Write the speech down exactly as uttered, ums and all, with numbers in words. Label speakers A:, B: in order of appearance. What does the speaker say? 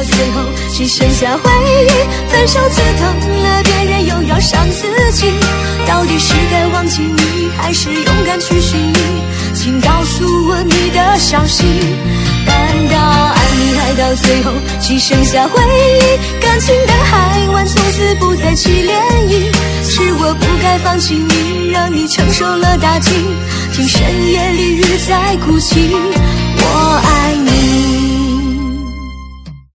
A: 最后只剩下回忆。分手刺痛了别人，又要伤自己，到底是该忘记你，还是勇敢去寻觅？请告诉我你的消息。难道爱你爱到最后只剩下回忆？感情的海湾从此不再起涟漪，是我不该放弃你，让你承受了打击，听深夜里雨在哭泣。我爱你。